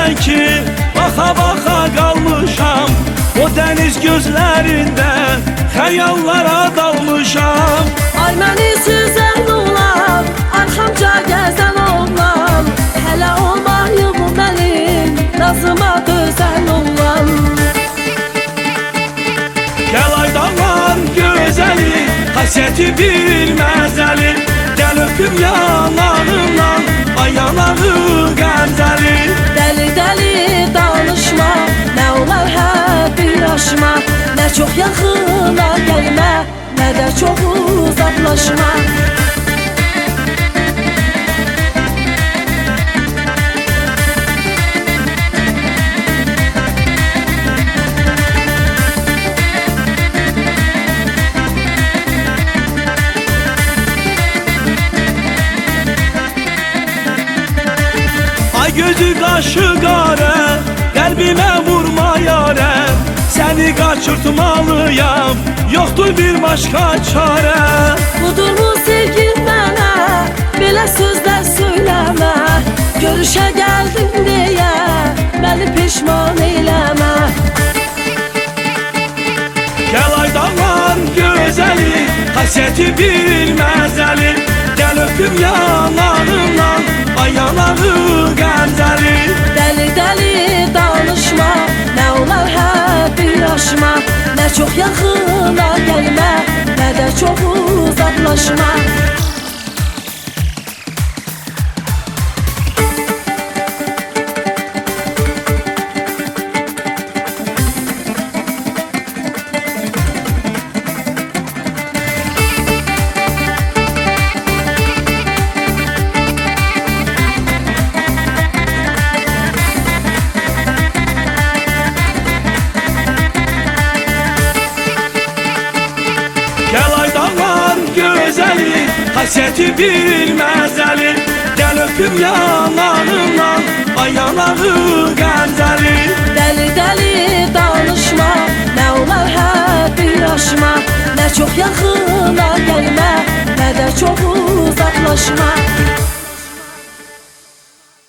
senden ki baka baka kalmışam. O deniz gözlerinde hayallara dalmışam. Ay məni süzən oğlan, arxamca gəzən oğlan, hələ olmayıb mənim nazıma dözən oğlan. Gel aydalar gözeli, hasreti bir məzəli. Gel öpüm yanağından, ay yanağı qəmzəli. Dəli dəli danışma, nə olar hə bir aşma. Nə çox yaxına gəlmə, nə də çox uzaqlaşma. Ay gözü qaşı qara, qəlbimə vurma yarə. Səni qaçırtmalıyam, yoxdur bir başqa çarə. Budurmu sevgin mənə, belə sözlər söyləmə. Görüşə gəldim deyə, məni peşman eyləmə. Gel aydalar gözeli, hasreti bir məzəli. Gel öpüm yanağından, ay yanağı qəmzəli. Dəli dəli danışma, nə olar hə bir aşma. Nə çox yaxına gəlmə, nə də çox uzaqlaşma. Gel aydalar gözeli, hasreti bir məzəli. Gel öpüm yanağından, ay yanağı qəmzəli. Dəli dəli danışma, nə olar hə bir aşma. Nə çox yaxına gəlmə, nə də çox uzaqlaşma.